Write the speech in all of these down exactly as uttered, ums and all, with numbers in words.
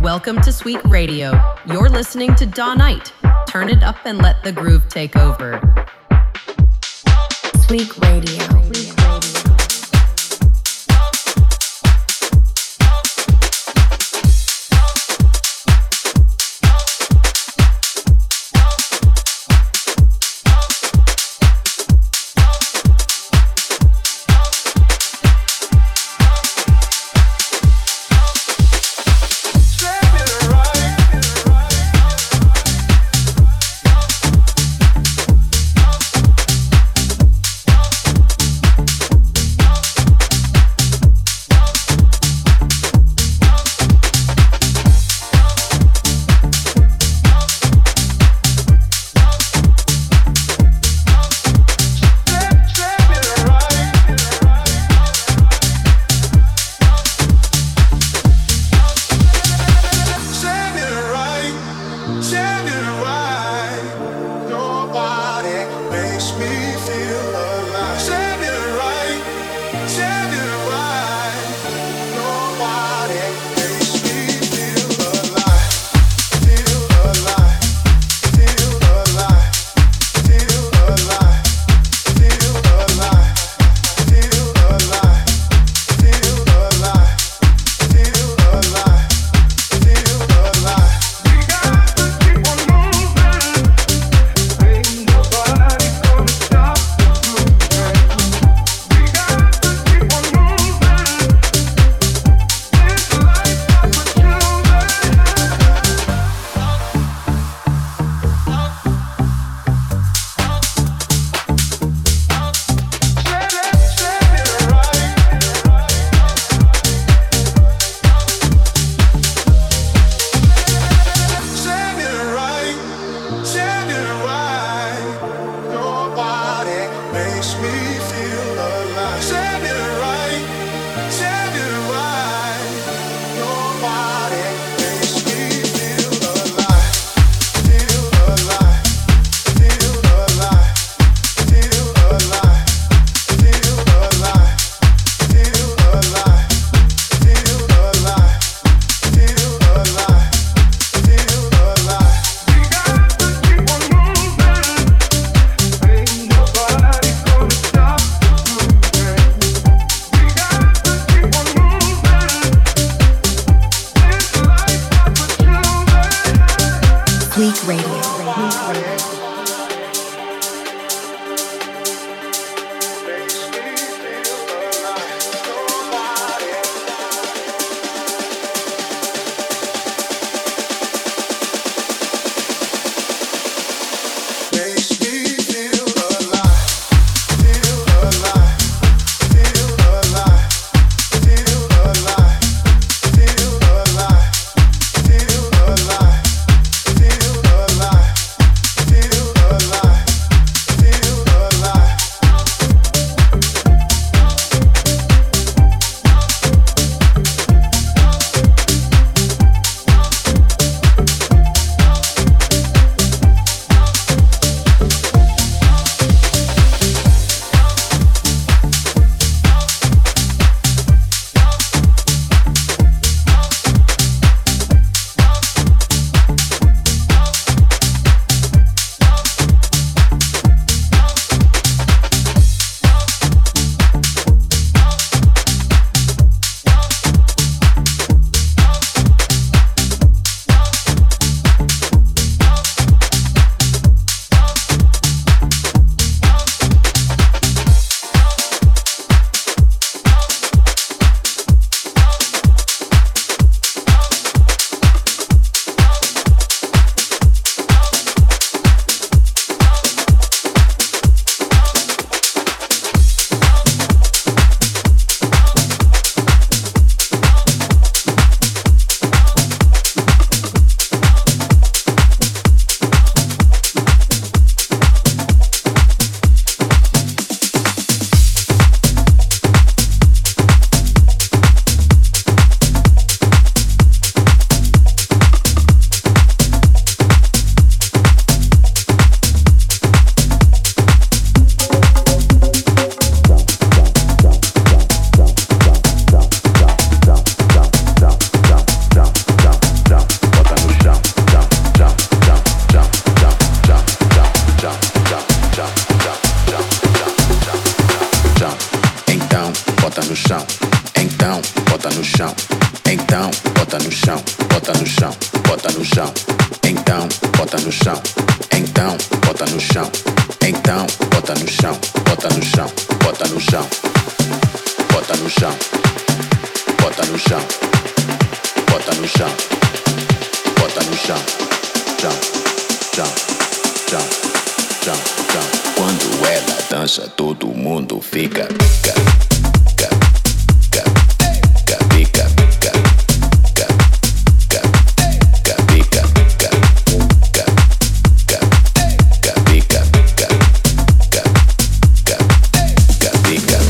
Welcome to Sweet Radio. You're listening to Dawn Knight. Turn it up and let the groove take over. Sweet Radio. Sweet Radio. bota no chão. Então, bota no chão. Então, bota no chão. Bota no chão. Bota no chão. Então, bota no chão. Então, bota no chão. Então, bota no chão. Bota no chão. Bota no chão. Bota no chão. Bota no chão. Bota no chão. Bota no chão. Chão. Chão. Chão. Chão. Chão. Quando ela dança, todo mundo fica pica. Pica. Pica. Pica. Pica. Pica. Pica. Pica. Pica. Pica. Pica. Pica. Pica. Pica.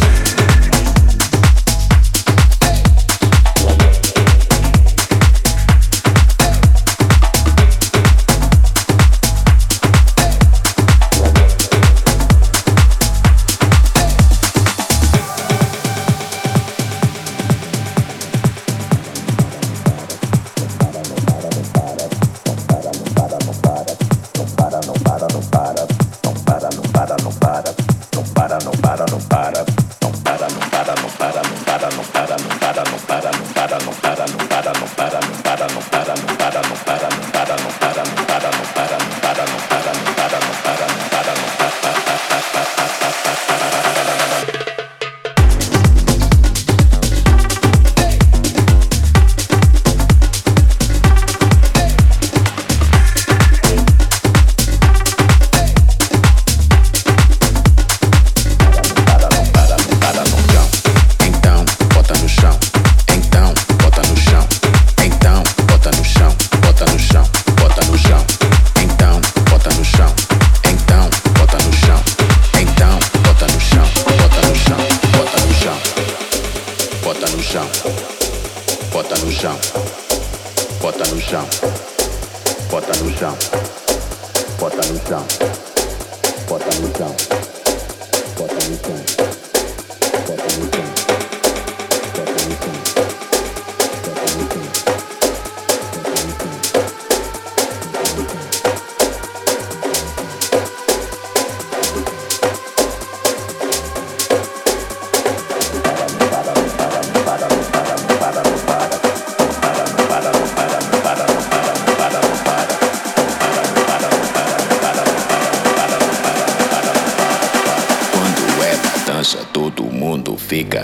Todo mundo fica.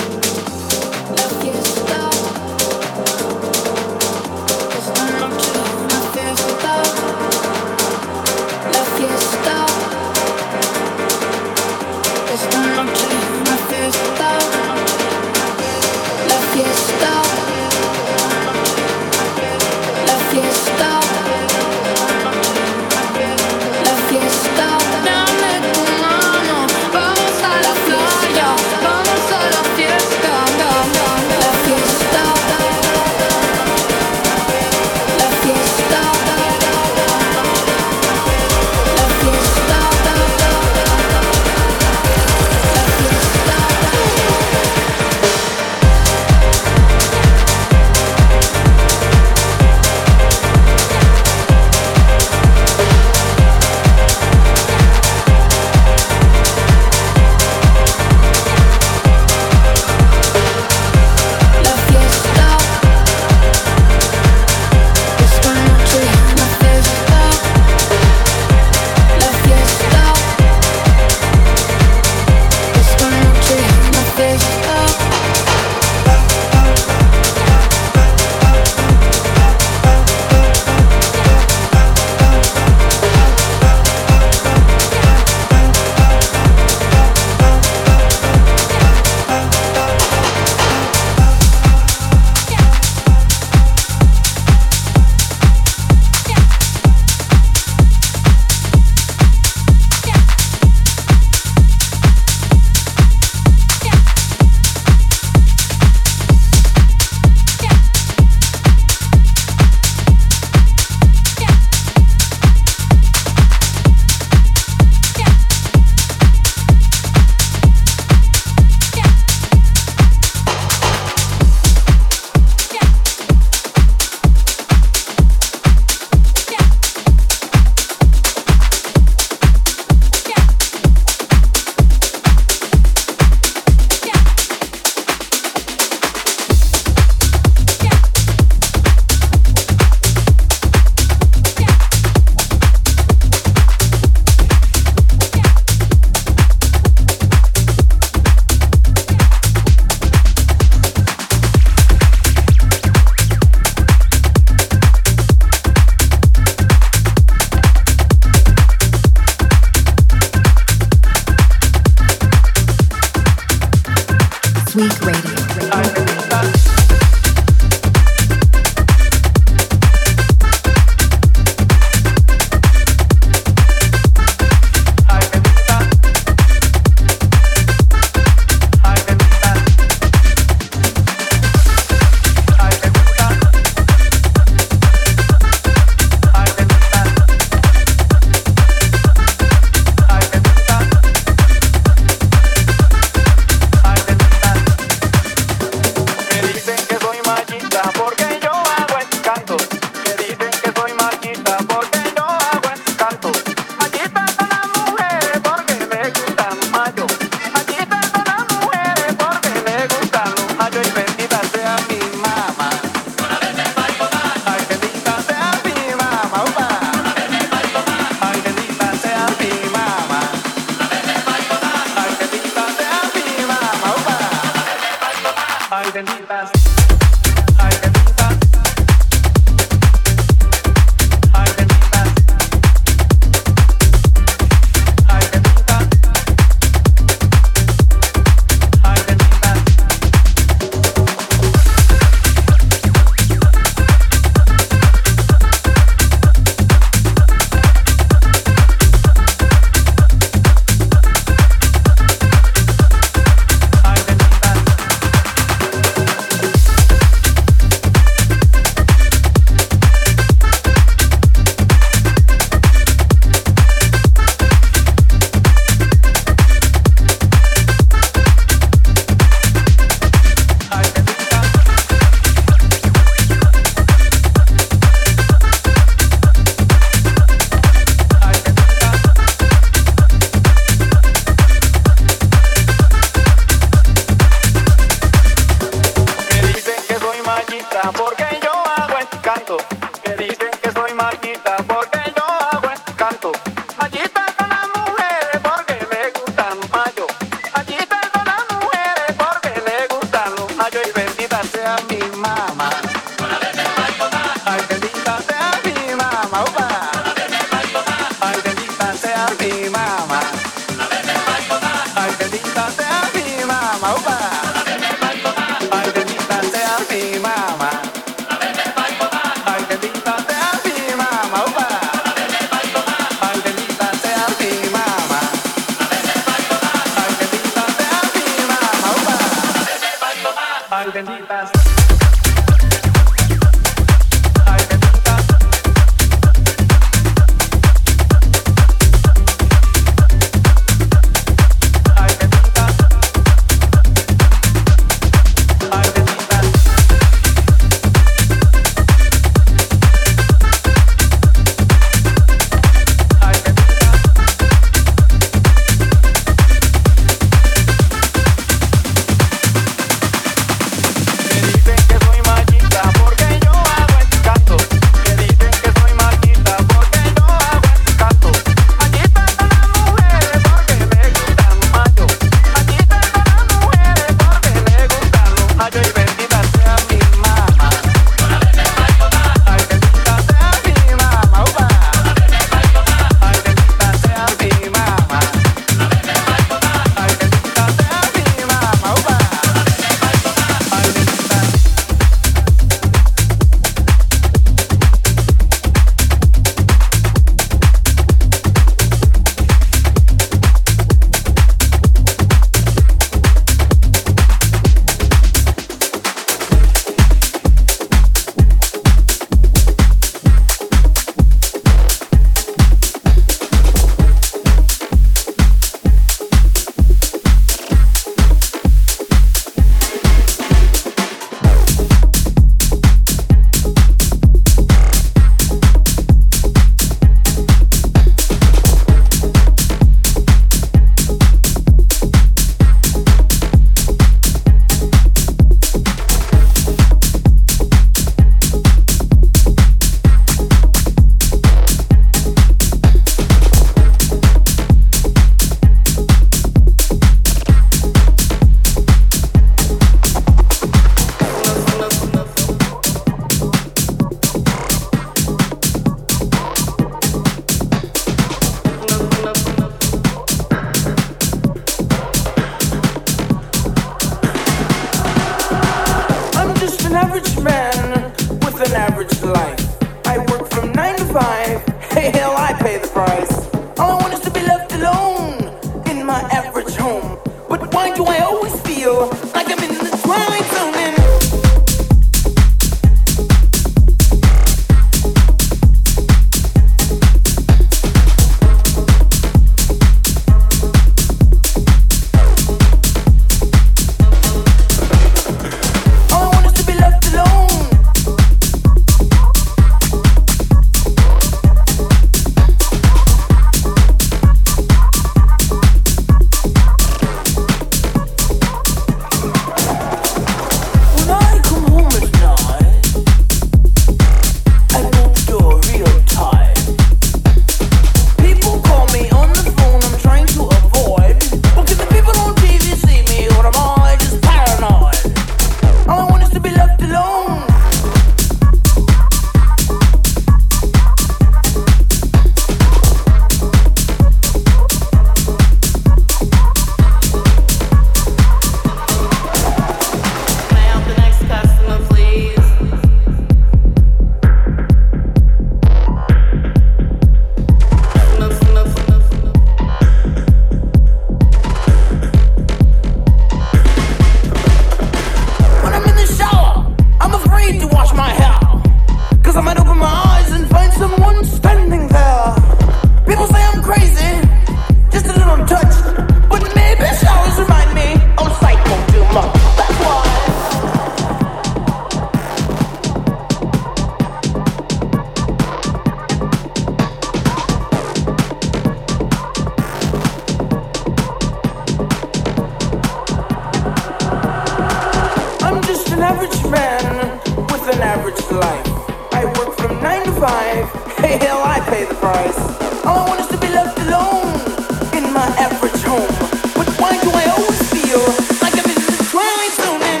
to life. I work from nine to five. Hey, hell, I pay the price. All I want is to be left alone in my average home. But why do I always feel like I'm in the twilight zone? And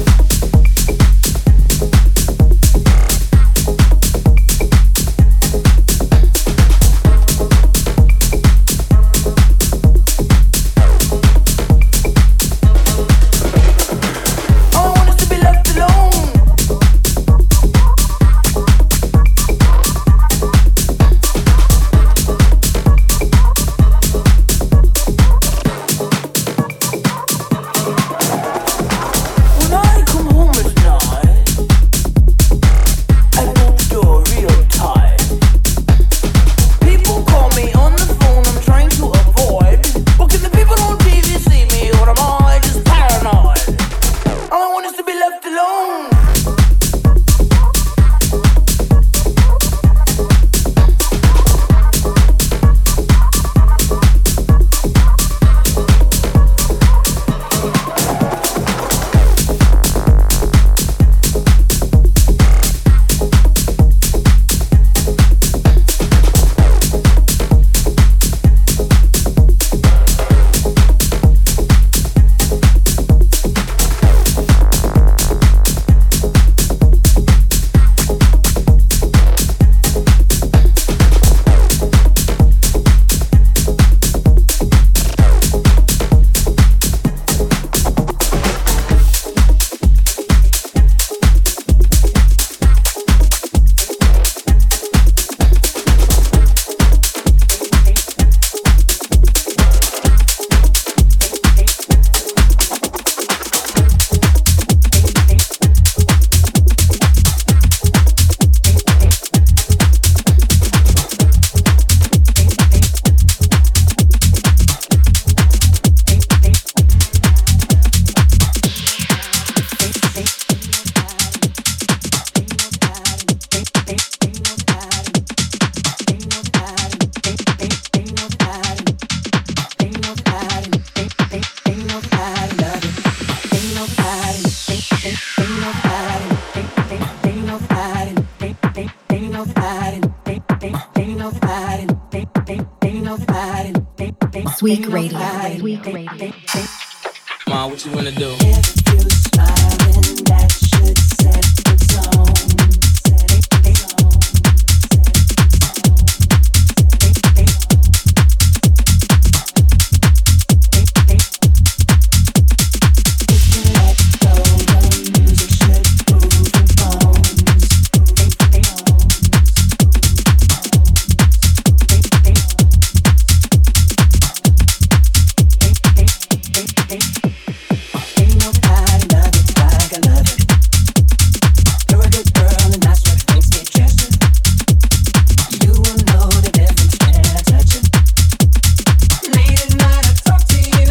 Week Radio. Week Radio. Ma, what you wanna do? If you smiling, that should set the tone. Set the tone. If you let go, the music should move your bones. Ain't nobody love it like I love it. You're a good girl and that's what makes me trust you. You will know the difference when I touch it. Late at night I talk to you.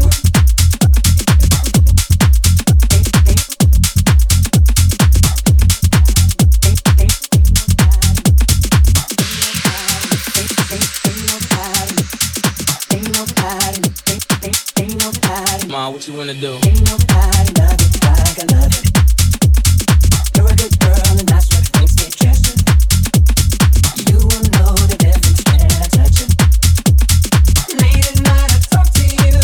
Ain't nobody, ain't nobody. Ma, what you wanna do? Ain't nobody love it like I love it. You're a good girl and that's what makes me trust you. You will know the difference when I touch it. Late at night I talk to you.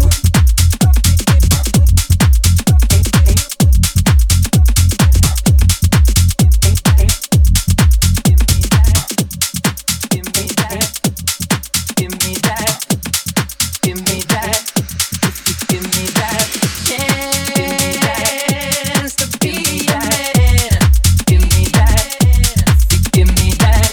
Give me that. Give me that. Give me that. Give me that. Chance to be a man. Give me that. Give me that.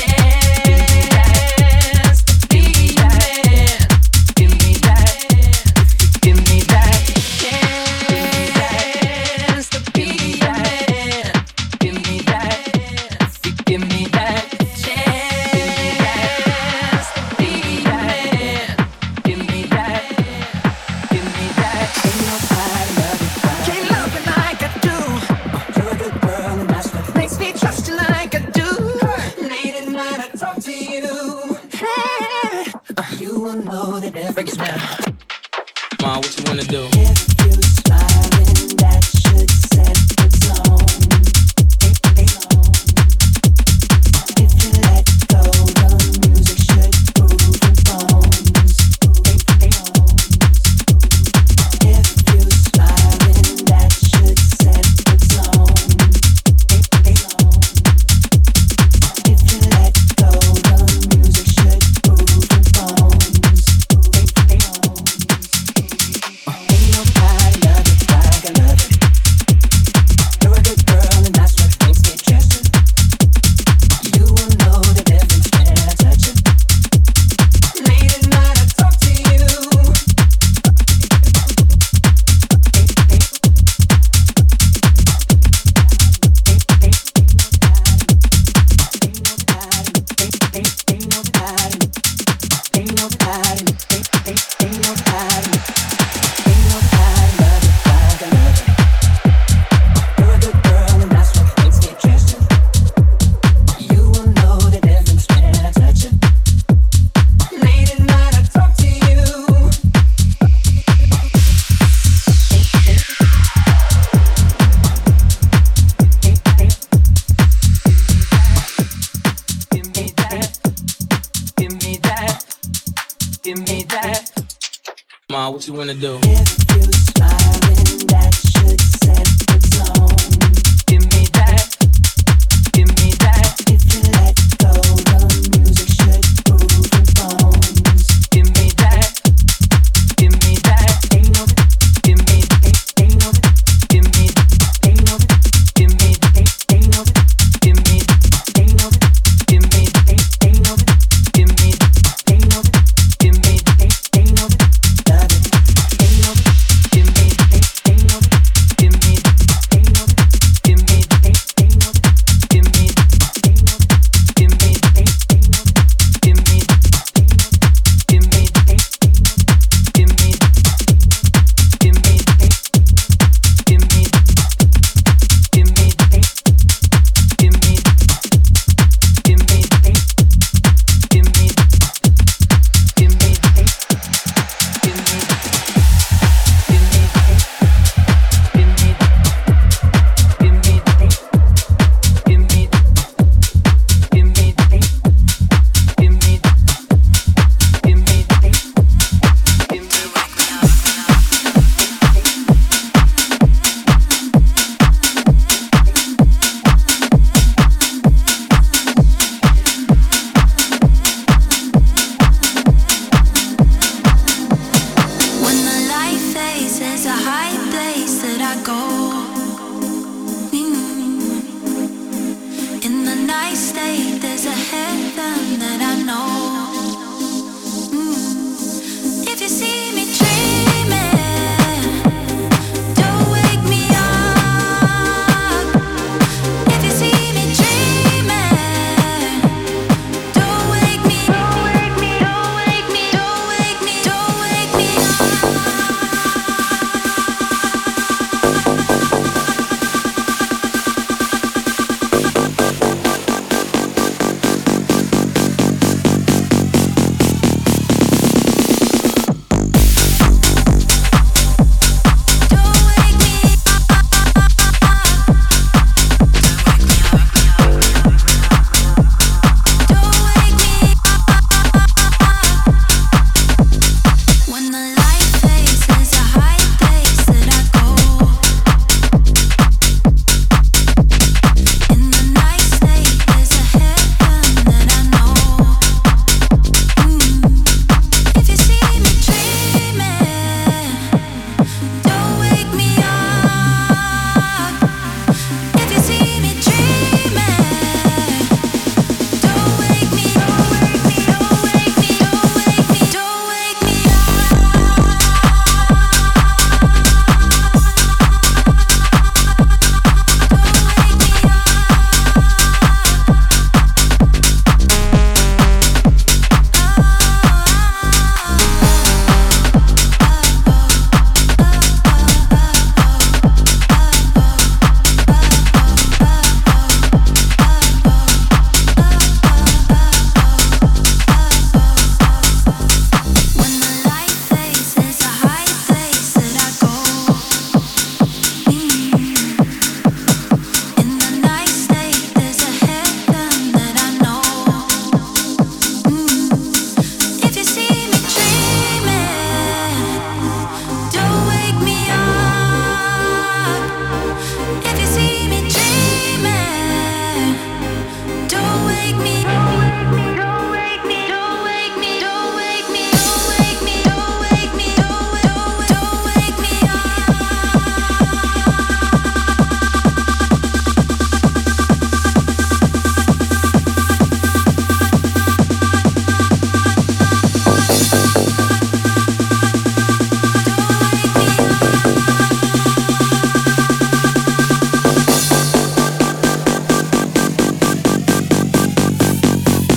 Chance to be a man. Give me that. Give me that. Chance to be a man. Give me that. Give me that. Chance to be a man. Give me that. Give me that. Ain't nobody love it like can't love it like I do. you're a good girl and that's what Makes me trust you like I do. late at night I talk to you. You will know the difference now. Ma, what you wanna do? If you smiling, that should set the tone. what you wanna do? If you smiling, that should set the tone. Give me that, give me that. If you let go, the music should move your bones. Give me that, give me that. Ain't no, give me, ain't, ain't no, give me, ain't no, give me, ain't, ain't no, give me, ain't no, give me, ain't, ain't no, give me, ain't no, give me, ain't, ain't no, love it, ain't no, give me, ain't, ain't no, give me, ain't no, give me, ain't, ain't no, give me, ain't no, give me, ain't, ain't no, give me, ain't no, give me, ain't, give me, give me, ain't, give me, give me, ain't, give me, give me, When the light fades, there's a high place that I go. Mm. In the night state, there's a heaven that I know. Mm. If you see me dreaming, don't wake me up. If you see me dreaming, don't wake me, don't wake me, don't wake me, don't wake me, don't wake me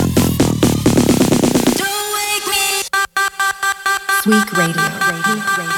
Sweet Radio. Radio. Radio.